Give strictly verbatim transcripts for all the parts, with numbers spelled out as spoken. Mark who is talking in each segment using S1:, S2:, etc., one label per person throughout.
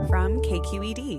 S1: from K Q E D.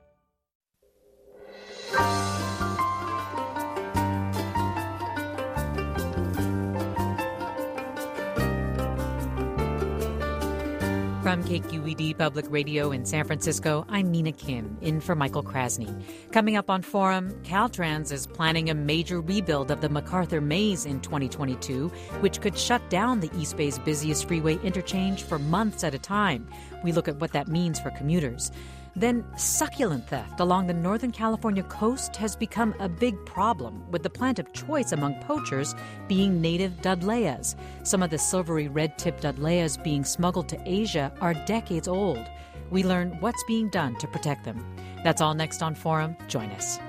S2: From K Q E D Public Radio in San Francisco, I'm Mina Kim, in for Michael Krasny. Coming up on Forum, Caltrans is planning a major rebuild of the MacArthur Maze in twenty twenty-two, which could shut down the East Bay's busiest freeway interchange for months at a time. We look at what that means for commuters. Then succulent theft along the Northern California coast has become a big problem, with the plant of choice among poachers being native Dudleyas. Some of the silvery red-tipped Dudleyas being smuggled to Asia are decades old. We learn what's being done to protect them. That's all next on Forum. Join us.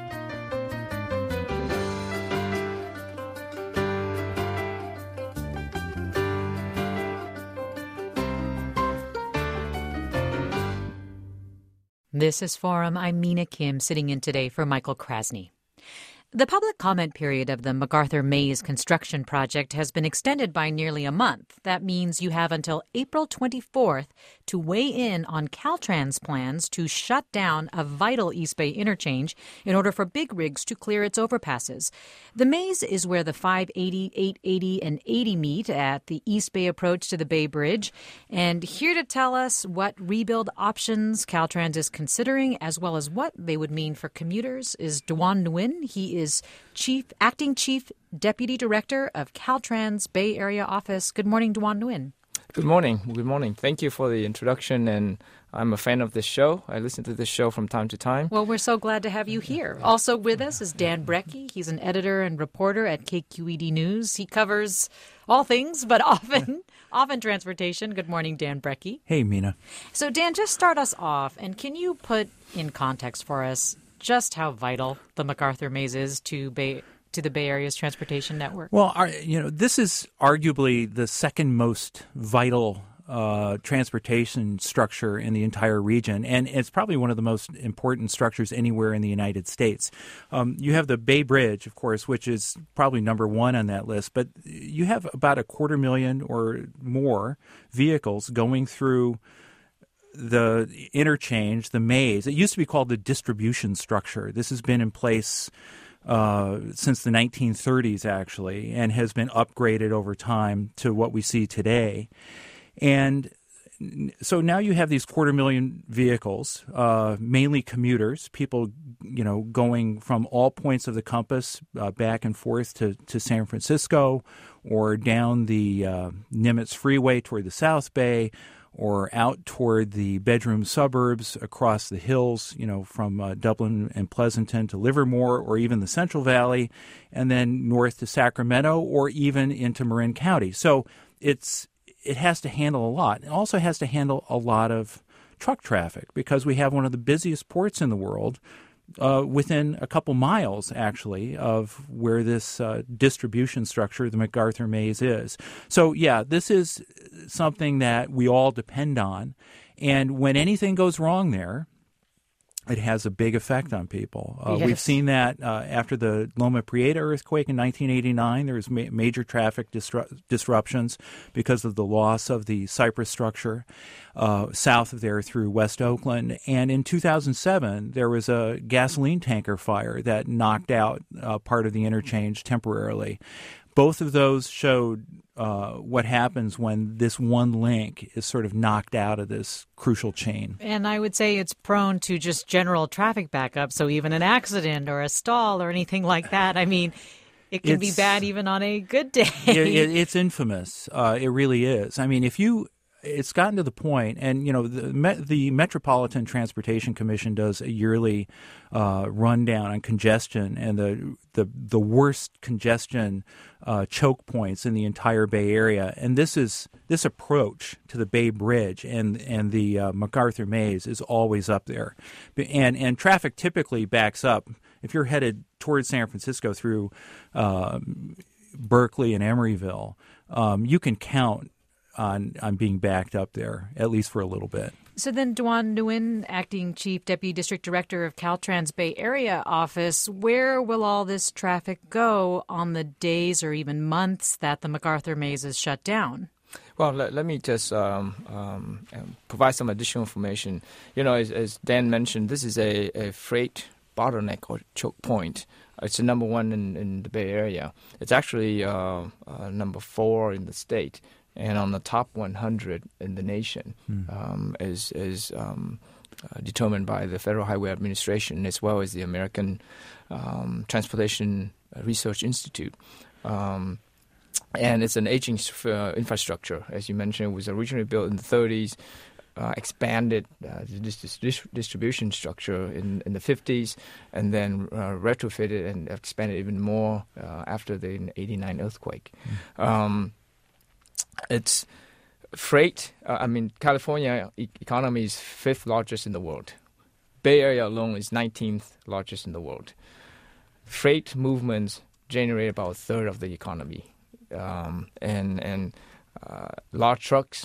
S2: This is Forum. I'm Mina Kim, sitting in today for Michael Krasny. The public comment period of the MacArthur Maze construction project has been extended by nearly a month. That means you have until April twenty-fourth to weigh in on Caltrans' plans to shut down a vital East Bay interchange in order for big rigs to clear its overpasses. The Maze is where the five eighty, eight eighty, and eighty meet at the East Bay approach to the Bay Bridge. And here to tell us what rebuild options Caltrans is considering, as well as what they would mean for commuters, is Duan Nguyen. He is is Chief Acting Chief Deputy Director of Caltrans Bay Area Office. Good morning, Duan Nguyen.
S3: Good morning. Good morning. Thank you for the introduction, and I'm a fan of this show. I listen to this show from time to time.
S2: Well, we're so glad to have you here. Also with us is Dan Brekke. He's an editor and reporter at K Q E D News. He covers all things, but often often transportation. Good morning, Dan Brekke.
S4: Hey, Mina.
S2: So, Dan, just start us off, and can you put in context for us just how vital the MacArthur Maze is to Bay to the Bay Area's transportation network?
S4: Well, our, you know, this is arguably the second most vital uh, transportation structure in the entire region, and it's probably one of the most important structures anywhere in the United States. Um, you have the Bay Bridge, of course, which is probably number one on that list, but you have about a quarter million or more vehicles going through the interchange, the maze. It used to be called the distribution structure. This has been in place uh, since the nineteen thirties, actually, and has been upgraded over time to what we see today. And so now you have these quarter million vehicles, uh, mainly commuters, people, you know, going from all points of the compass uh, back and forth to, to San Francisco, or down the uh, Nimitz Freeway toward the South Bay, or out toward the bedroom suburbs across the hills, you know, from uh, Dublin and Pleasanton to Livermore, or even the Central Valley, and then north to Sacramento, or even into Marin County. So it's it has to handle a lot. It also has to handle a lot of truck traffic, because we have one of the busiest ports in the world, Uh, within a couple miles, actually, of where this uh, distribution structure, the MacArthur Maze, is. So, yeah, this is something that we all depend on. And when anything goes wrong there, it has a big effect on people. Uh,
S2: yes.
S4: We've seen that uh, after the Loma Prieta earthquake in nineteen eighty-nine. There was ma- major traffic disru- disruptions because of the loss of the Cypress structure uh, south of there through West Oakland. And in two thousand seven, there was a gasoline tanker fire that knocked out uh, part of the interchange temporarily. Both of those showed uh, what happens when this one link is sort of knocked out of this crucial chain.
S2: And I would say it's prone to just general traffic backup. So even an accident or a stall or anything like that, I mean, it can it's, be bad even on a good day.
S4: it, it, it's infamous. Uh, it really is. I mean, if you... It's gotten to the point, and you know, the, the Metropolitan Transportation Commission does a yearly uh, rundown on congestion and the the, the worst congestion uh, choke points in the entire Bay Area. And this is this approach to the Bay Bridge and and the uh, MacArthur Maze is always up there, and and traffic typically backs up if you're headed towards San Francisco through uh, Berkeley and Emeryville. Um, you can count on on being backed up there, at least for a little bit.
S2: So then, Duan Nguyen, Acting Chief Deputy District Director of Caltrans Bay Area Office, where will all this traffic go on the days or even months that the MacArthur Maze is shut down?
S3: Well, let, let me just um, um, provide some additional information. You know, as, as Dan mentioned, this is a, a freight bottleneck or choke point. It's the number one in, in the Bay Area. It's actually uh, uh, number four in the state, and on the top one hundred in the nation, mm. um, is is um, uh, determined by the Federal Highway Administration as well as the American um, Transportation Research Institute. Um, and it's an aging uh, infrastructure, as you mentioned. It was originally built in the thirties. Uh, expanded uh, the dis- dis- distribution structure in, in the fifties, and then uh, retrofitted and expanded even more uh, after the eighty-nine earthquake. Mm-hmm. Um, it's freight. Uh, I mean, California e- economy is fifth largest in the world. Bay Area alone is nineteenth largest in the world. Freight movements generate about a third of the economy, um, and and uh, large trucks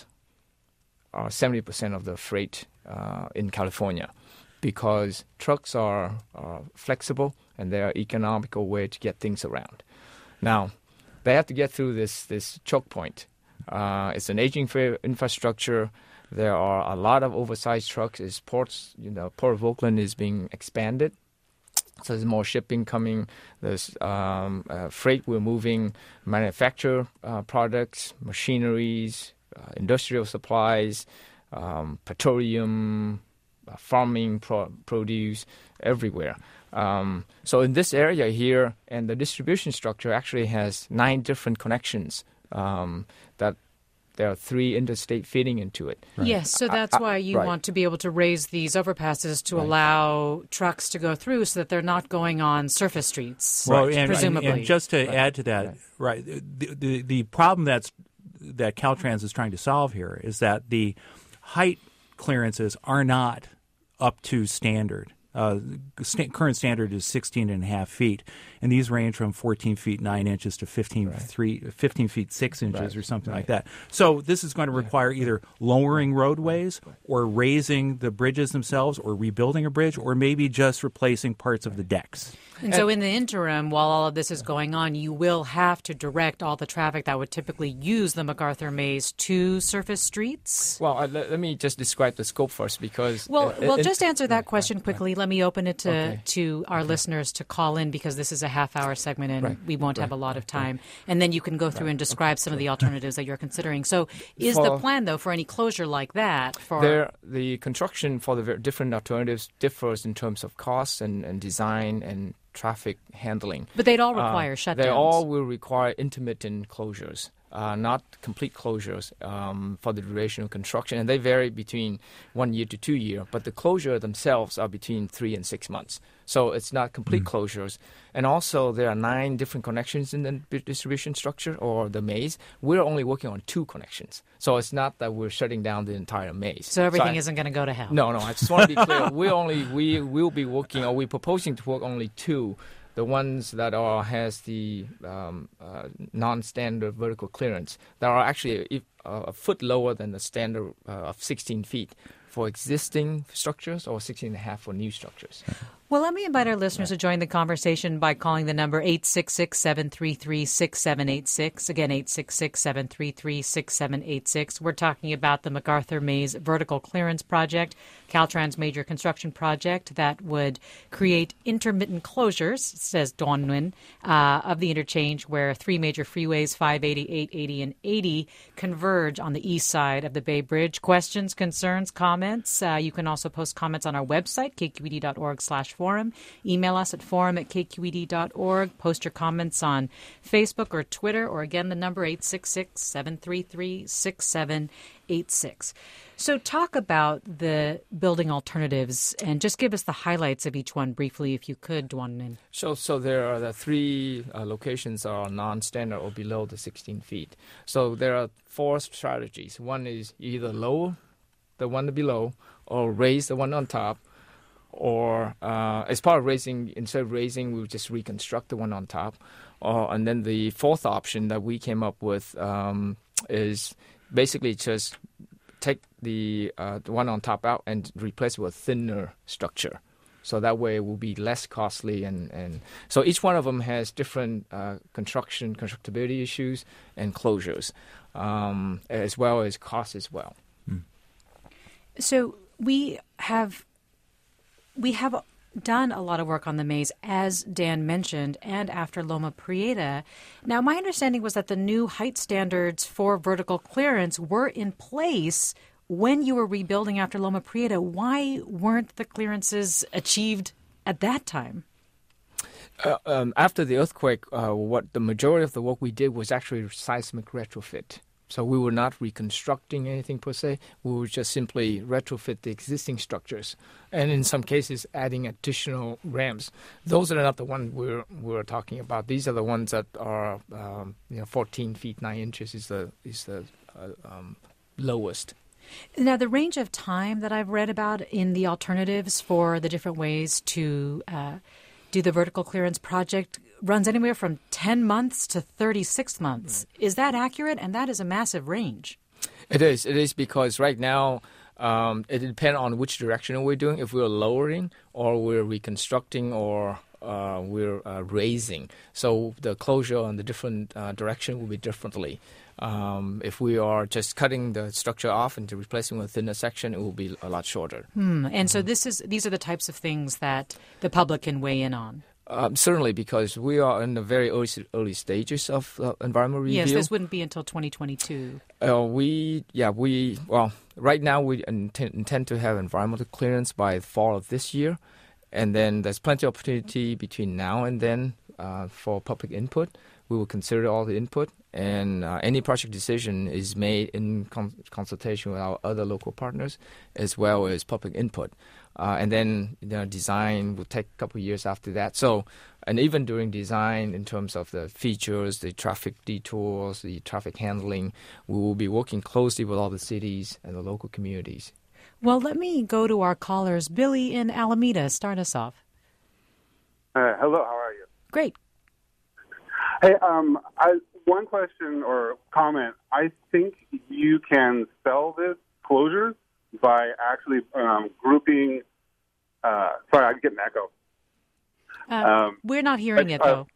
S3: are seventy percent of the freight uh, in California, because trucks are, are flexible and they're an economical way to get things around. Now, they have to get through this, this choke point. Uh, it's an aging infrastructure. There are a lot of oversized trucks. As ports, you know, Port of Oakland is being expanded. So there's more shipping coming. There's um, uh, freight. We're moving manufactured uh, products, machineries, Uh, industrial supplies, um, petroleum, uh, farming pro- produce, everywhere. Um, so in this area here, and the distribution structure actually has nine different connections um, that there are three interstate feeding into it.
S2: Right. Yes, so that's uh, uh, why you right. want to be able to raise these overpasses to right. allow trucks to go through so that they're not going on surface streets,
S4: well,
S2: right.
S4: and,
S2: presumably.
S4: And, and just to
S3: right.
S4: add to that, right, right the, the, the problem that's that Caltrans is trying to solve here is that the height clearances are not up to standard. Uh, st- current standard is sixteen and a half feet, and these range from fourteen feet nine inches to fifteen, right. three, fifteen feet six inches right. or something right. like that. So this is going to require either lowering roadways or raising the bridges themselves or rebuilding a bridge or maybe just replacing parts of the decks.
S2: And so in the interim, while all of this is going on, you will have to direct all the traffic that would typically use the MacArthur Maze to surface streets?
S3: Well, uh, let, let me just describe the scope first, because...
S2: Well,
S3: uh,
S2: well,
S3: it,
S2: just answer that
S3: right,
S2: question
S3: right,
S2: quickly.
S3: Right.
S2: Let me open it to,
S3: okay.
S2: to our okay. listeners to call in, because this is a half-hour segment and right. we won't right. have a lot of time. Right. And then you can go through right. and describe okay. some of the alternatives that you're considering. So is for, the plan, though, for any closure like that? For
S3: there, the construction for the different alternatives differs in terms of cost and, and design and traffic handling.
S2: But they'd all require uh, shutdowns.
S3: They all will require intermittent closures, uh, not complete closures um, for the duration of construction. And they vary between one year to two years, but the closure themselves are between three and six months. So it's not complete mm. closures. And also there are nine different connections in the distribution structure or the maze. We're only working on two connections. So it's not that we're shutting down the entire maze.
S2: So everything
S3: so I,
S2: isn't going to go to hell.
S3: No, no. I just want to be clear. we only we will be working, or we're proposing to work only two. The ones that are has the um, uh, non-standard vertical clearance that are actually a, a foot lower than the standard uh, of sixteen feet for existing structures, or sixteen and a half for new structures.
S2: Well, let me invite our listeners to join the conversation by calling the number eight six six, seven three three, six seven eight six. Again, eight six six, seven three three, six seven eight six. We're talking about the MacArthur Maze Vertical Clearance Project, Caltrans' major construction project that would create intermittent closures, says Dawn Nguyen, uh, of the interchange where three major freeways, five eighty, eight eighty, and eighty, converge on the east side of the Bay Bridge. Questions, concerns, comments? Uh, you can also post comments on our website, k q e d dot org slash forum. Email us at forum at k q e d dot org. Post your comments on Facebook or Twitter, or again, the number eight six six, seven three three, six seven eight six. So talk about the building alternatives and just give us the highlights of each one briefly, if you could, Duan Nguyen.
S3: So, so there are the three uh, locations that are non-standard or below the sixteen feet. So there are four strategies. One is either lower the one below or raise the one on top. Or uh, as part of raising, instead of raising, we would just reconstruct the one on top. Uh, and then the fourth option that we came up with um, is basically just take the, uh, the one on top out and replace it with a thinner structure. So that way it will be less costly. And, and so each one of them has different uh, construction, constructability issues and closures, um, as well as cost as well.
S2: Mm. So we have we have done a lot of work on the maze, as Dan mentioned, and after Loma Prieta. Now, my understanding was that the new height standards for vertical clearance were in place when you were rebuilding after Loma Prieta. Why weren't the clearances achieved at that time?
S3: Uh, um, after the earthquake, uh, what the majority of the work we did was actually seismic retrofit. So we were not reconstructing anything per se. We would just simply retrofit the existing structures, and in some cases adding additional ramps. Those are not the ones we're we're talking about. These are the ones that are um, you know fourteen feet nine inches is the is the uh, um, lowest.
S2: Now, the range of time that I've read about in the alternatives for the different ways to uh, do the vertical clearance project runs anywhere from ten months to thirty-six months. Right. Is that accurate? And that is a massive range.
S3: It is. It is because right now um, it depends on which direction we're doing. If we're lowering or we're reconstructing or uh, we're uh, raising. So the closure on the different uh, direction will be differently. Um, if we are just cutting the structure off and replacing with a thinner section, it will be a lot shorter.
S2: Hmm. And so this is these are the types of things that the public can weigh in on.
S3: Um, certainly, because we are in the very early, early stages of uh, environmental review.
S2: Yes, this wouldn't be until twenty twenty-two.
S3: Uh, we, yeah, we, well, right now we intend, intend to have environmental clearance by fall of this year. And then there's plenty of opportunity between now and then uh, for public input. We will consider all the input, and uh, any project decision is made in con- consultation with our other local partners, as well as public input. Uh, and then you know, design will take a couple of years after that. So, and even during design, in terms of the features, the traffic detours, the traffic handling, we will be working closely with all the cities and the local communities.
S2: Well, let me go to our callers. Billy in Alameda, start us off.
S1: Uh, hello, how are you?
S2: Great.
S1: Hey, um, I, one question or comment. I think you can sell this closure by actually um, grouping. Uh, sorry, I get an echo.
S2: Uh,
S1: um,
S2: we're not hearing it,
S1: uh,
S2: though.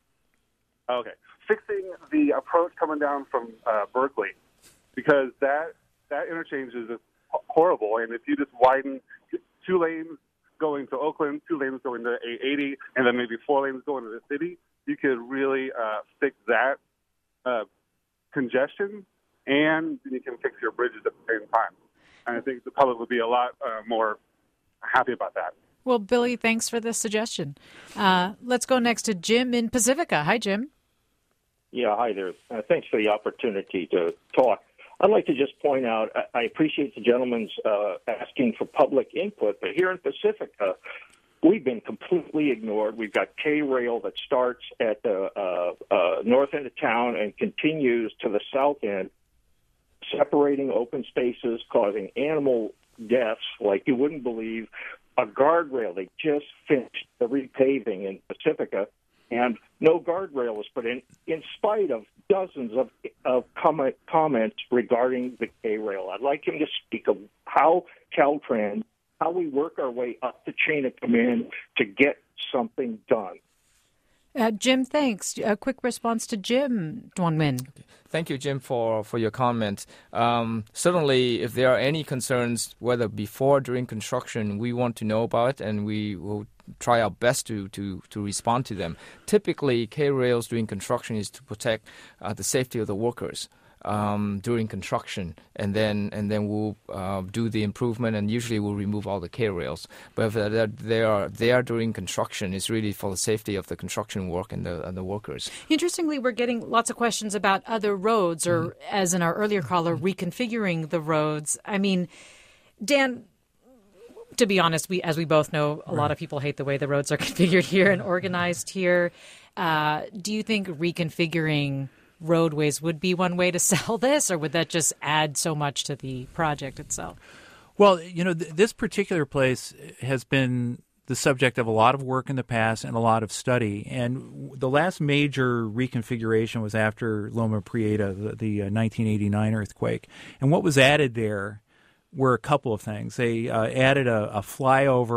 S1: Okay. Fixing the approach coming down from uh, Berkeley, because that, that interchange is just horrible. And if you just widen two lanes going to Oakland, two lanes going to eight eighty, and then maybe four lanes going to the city, you could really uh, fix that uh, congestion, and you can fix your bridges at the same time. And I think the public would be a lot uh, more happy about that.
S2: Well, Billy, thanks for the suggestion. Uh, let's go next to Jim in Pacifica. Hi, Jim.
S5: Yeah, hi there. Uh, thanks for the opportunity to talk. I'd like to just point out, I, I appreciate the gentleman's uh, asking for public input, but here in Pacifica, we've been completely ignored. We've got K-Rail that starts at the uh, uh, north end of town and continues to the south end, separating open spaces, causing animal deaths like you wouldn't believe. A guardrail, they just finished the repaving in Pacifica, and no guardrail was put in, in spite of dozens of, of comment, comments regarding the K-Rail. I'd like him to speak of how Caltrans, how we work our way up the chain of command to get something done.
S2: Uh, Jim, thanks. A quick response to Jim, Duan Nguyen.
S3: Thank you, Jim, for, for your comment. Um, certainly, if there are any concerns, whether before or during construction, we want to know about it, and we will try our best to, to, to respond to them. Typically, K-Rails during construction is to protect uh, the safety of the workers um, during construction, and then and then we'll uh, do the improvement, and usually we'll remove all the K-Rails. But if they're, they are there during construction, it's really for the safety of the construction work and the, and the workers.
S2: Interestingly, we're getting lots of questions about other roads, or mm-hmm. as in our earlier caller, reconfiguring the roads. I mean, Dan, to be honest, we, as we both know, a right. lot of people hate the way the roads are configured here and organized here. Uh, do you think reconfiguring roadways would be one way to sell this, or would that just add so much to the project itself?
S4: Well, you know, th- this particular place has been the subject of a lot of work in the past and a lot of study. And the last major reconfiguration was after Loma Prieta, the, the uh, nineteen eighty-nine earthquake. And what was added there were a couple of things. They uh, added a, a flyover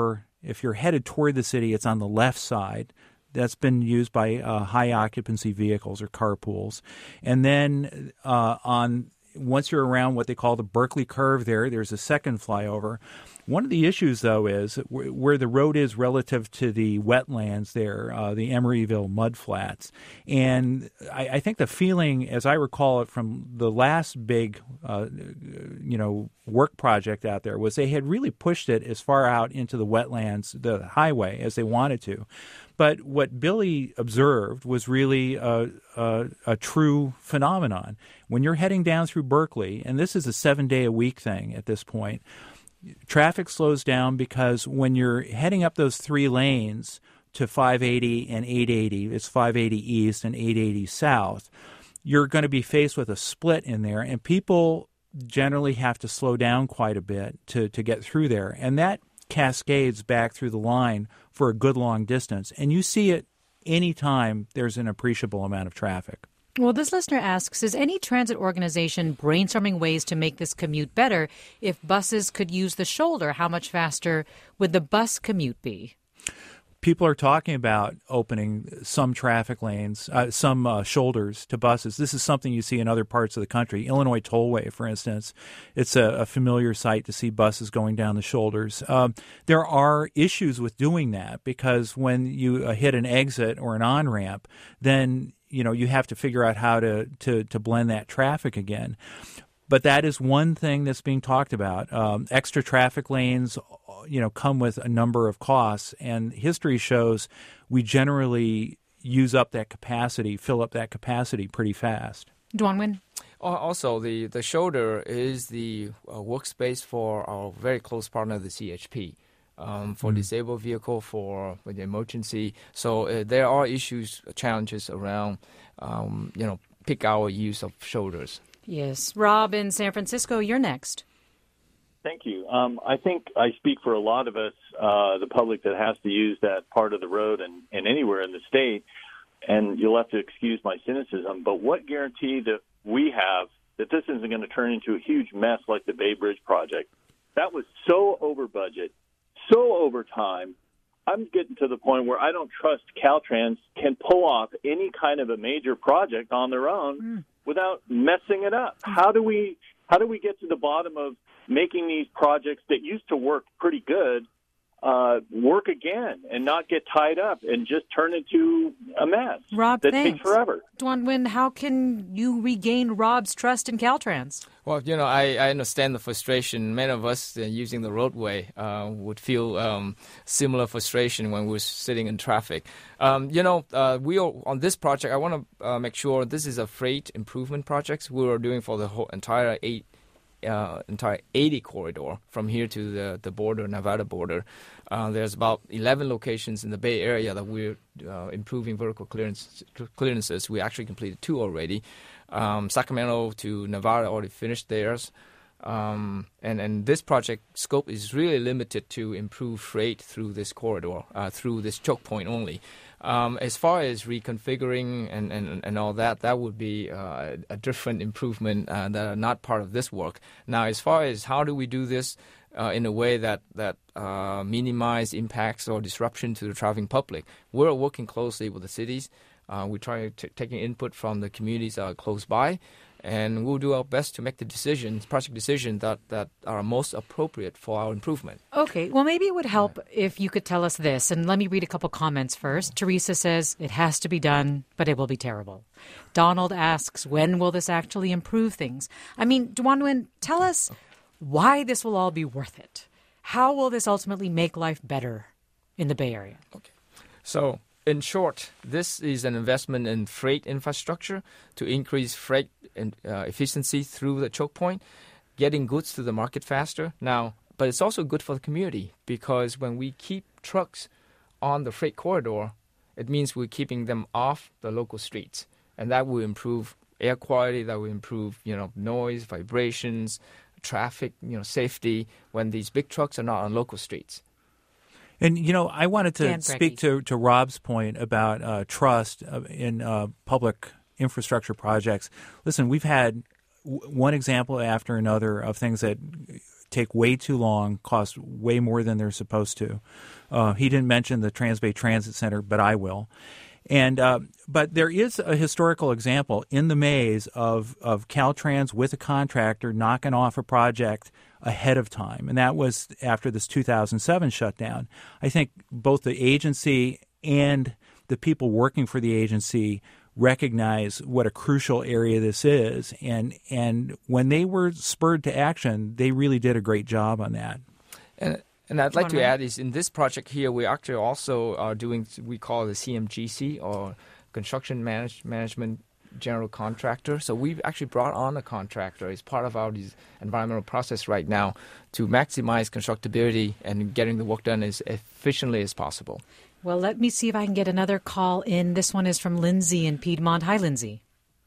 S4: If you're headed toward the city, it's on the left side. That's been used by uh, high occupancy vehicles or carpools. And then uh, on once you're around what they call the Berkeley Curve there, there's a second flyover. One of the issues, though, is where the road is relative to the wetlands there, uh, the Emeryville mudflats. And I, I think the feeling, as I recall it from the last big, uh, you know, work project out there, was they had really pushed it as far out into the wetlands, the highway, as they wanted to. But what Billy observed was really a, a, a true phenomenon. When you're heading down through Berkeley, and this is a seven-day-a-week thing at this point, traffic slows down because when you're heading up those three lanes to five eighty and eight eighty, it's five eighty east and eight eighty south, you're going to be faced with a split in there, and people generally have to slow down quite a bit to, to get through there. And that cascades back through the line for a good long distance. And you see it any time there's an appreciable amount of traffic.
S2: Well, this listener asks, is any transit organization brainstorming ways to make this commute better? If buses could use the shoulder, how much faster would the bus commute be?
S4: People are talking about opening some traffic lanes, uh, some uh, shoulders to buses. This is something you see in other parts of the country. Illinois Tollway, for instance, it's a, a familiar sight to see buses going down the shoulders. Um, there are issues with doing that because when you uh, hit an exit or an on-ramp, then you know you have to figure out how to, to, to blend that traffic again. But that is one thing that's being talked about. Um, extra traffic lanes, you know, come with a number of costs, and history shows we generally use up that capacity, fill up that capacity pretty fast.
S2: Duan Nguyen?
S3: Also, the, the shoulder is the uh, workspace for our very close partner, the C H P, um, for mm-hmm. disabled vehicle, for, for the emergency. So uh, there are issues, challenges around, um, you know, peak hour use of shoulders.
S2: Yes. Rob in San Francisco, you're next.
S6: Thank you. Um, I think I speak for a lot of us, uh, the public that has to use that part of the road and, and anywhere in the state, and you'll have to excuse my cynicism, but what guarantee that we have that this isn't going to turn into a huge mess like the Bay Bridge project? That was so over budget, so over time. I'm getting to the point where I don't trust Caltrans can pull off any kind of a major project on their own mm. without messing it up. How do we how do we get to the bottom of making these projects that used to work pretty good uh, work again and not get tied up and just turn into a mess
S2: Rob,
S6: that
S2: thanks.
S6: takes forever?
S2: Duan Nguyen, how can you regain Rob's trust in Caltrans?
S3: Well, you know, I, I understand the frustration. Many of us uh, using the roadway uh, would feel um, similar frustration when we're sitting in traffic. Um, you know, uh, we are on this project. I want to uh, make sure this is a freight improvement project we are doing for the whole entire eight. Uh, entire eighty corridor from here to the, the border, Nevada border. Uh, there's about eleven locations in the Bay Area that we're uh, improving vertical clearance, clearances. We actually completed two already. Um, Sacramento to Nevada already finished theirs. Um, and, and this project scope is really limited to improve freight through this corridor, uh, through this choke point only. Um, as far as reconfiguring and, and, and all that, that would be uh, a different improvement uh, that are not part of this work. Now, as far as how do we do this uh, in a way that, that uh, minimize impacts or disruption to the traveling public, we're working closely with the cities. Uh, we're trying to take input from the communities that are close by. And we'll do our best to make the decisions, project decisions that, that are most appropriate for our improvement.
S2: Okay. Well, maybe it would help if you could tell us this. And let me read a couple comments first. Teresa says, it has to be done, but it will be terrible. Donald asks, when will this actually improve things? I mean, Duan Nguyen, tell us why this will all be worth it. How will this ultimately make life better in the Bay Area?
S3: Okay. So, in short, this is an investment in freight infrastructure to increase freight and, uh, efficiency through the choke point, getting goods to the market faster. Now, but it's also good for the community because when we keep trucks on the freight corridor, it means we're keeping them off the local streets, and that will improve air quality. That will improve, you know, noise, vibrations, traffic, you know, safety when these big trucks are not on local streets.
S4: And, you know, I wanted to speak to, to Rob's point about uh, trust in uh, public infrastructure projects. Listen, we've had w- one example after another of things that take way too long, cost way more than they're supposed to. Uh, he didn't mention the Transbay Transit Center, but I will. And uh, but there is a historical example in the maze of, of Caltrans with a contractor knocking off a project ahead of time, and that was after this two thousand seven shutdown. I think both the agency and the people working for the agency recognize what a crucial area this is, and and when they were spurred to action, they really did a great job on that.
S3: And And I'd like to add is in this project here, we actually also are doing, we call the C M G C, or Construction Manage, Management General Contractor. So we've actually brought on a contractor as part of our environmental process right now to maximize constructability and getting the work done as efficiently as possible.
S2: Well, let me see if I can get another call in. This one is from Lindsay in Piedmont. Hi, Lindsay.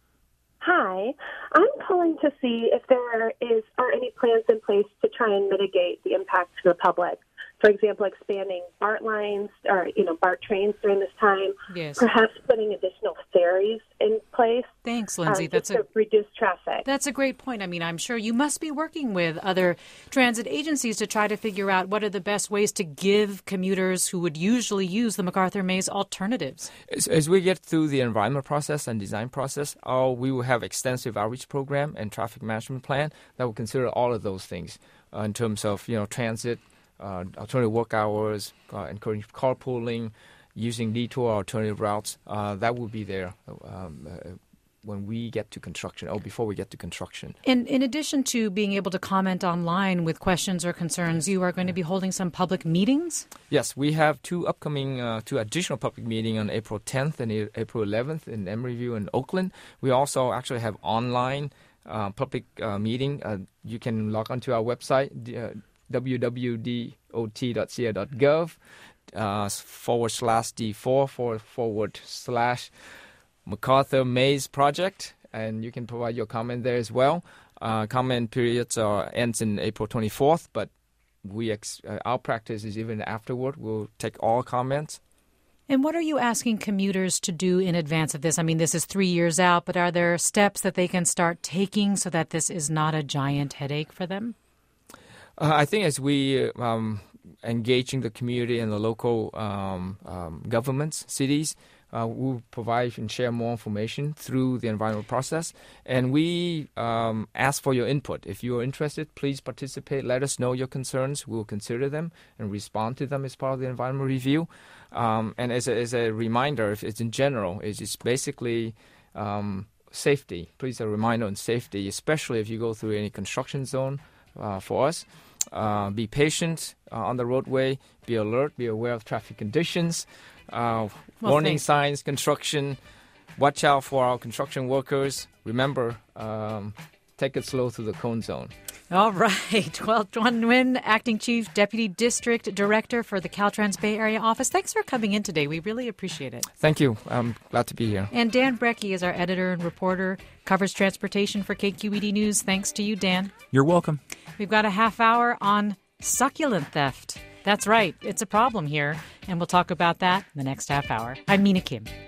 S7: Hi. I'm calling to see if there is are any plans in place to try and mitigate the impact to the public. For example, expanding BART lines or, you know, BART trains during this time.
S2: Yes.
S7: Perhaps putting additional ferries in place.
S2: Thanks, Lindsay.
S7: Um,
S2: that's
S7: just
S2: a
S7: to reduce traffic.
S2: That's a great point. I mean, I'm sure you must be working with other transit agencies to try to figure out what are the best ways to give commuters who would usually use the MacArthur Maze alternatives.
S3: As, as we get through the environmental process and design process, uh, we will have extensive outreach program and traffic management plan that will consider all of those things uh, in terms of, you know, transit, uh, alternative work hours, uh, encouraging carpooling, using detour alternative routes. Uh, that will be there um, uh, when we get to construction, or before we get to construction.
S2: And in addition to being able to comment online with questions or concerns, you are going to be holding some public meetings?
S3: Yes, we have two upcoming, uh, two additional public meetings on April tenth and April eleventh in Emeryville and Oakland. We also actually have online uh, public uh, meeting. Uh, you can log onto our website, uh, w w w dot d o t dot c a dot gov uh, forward slash d four forward, forward slash MacArthur Maze Project, and you can provide your comment there as well. Uh, comment periods are ends in April twenty-fourth, but we ex- uh, our practice is even afterward. We'll take all comments.
S2: And what are you asking commuters to do in advance of this? I mean, this is three years out, but are there steps that they can start taking so that this is not a giant headache for them?
S3: Uh, I think as we um, engaging the community and the local um, um, governments, cities, Uh, we'll provide and share more information through the environmental process. And we um, ask for your input. If you are interested, please participate. Let us know your concerns. We'll consider them and respond to them as part of the environmental review. Um, and as a, as a reminder, if it's in general, it's just basically um, safety. Please a reminder on safety, especially if you go through any construction zone uh, for us. Uh, be patient uh, on the roadway. Be alert. Be aware of traffic conditions. Uh,
S2: well,
S3: warning
S2: thanks.
S3: signs, construction. Watch out for our construction workers. Remember, um, take it slow through the cone zone.
S2: All right. Well, Duan Nguyen, Acting Chief Deputy District Director for the Caltrans Bay Area Office, thanks for coming in today. We really appreciate it.
S3: Thank you. I'm glad to be here.
S2: And Dan Brecky is our editor and reporter, covers transportation for K Q E D News. Thanks to you, Dan.
S4: You're welcome.
S2: We've got a half hour on succulent theft. That's right. It's a problem here, and we'll talk about that in the next half hour. I'm Mina Kim.